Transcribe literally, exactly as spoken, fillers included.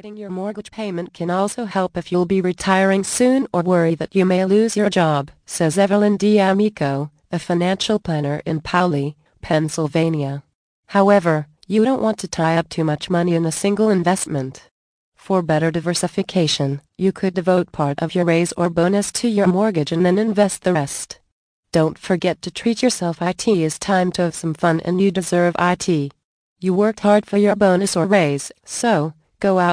Estimating your mortgage payment can also help if you'll be retiring soon or worry that you may lose your job, says Evelyn D'Amico, a financial planner in Paoli, Pennsylvania. However, you don't want to tie up too much money in a single investment. For better diversification, you could devote part of your raise or bonus to your mortgage and then invest the rest. Don't forget to treat yourself. It is time to have some fun and you deserve it. You worked hard for your bonus or raise, so go out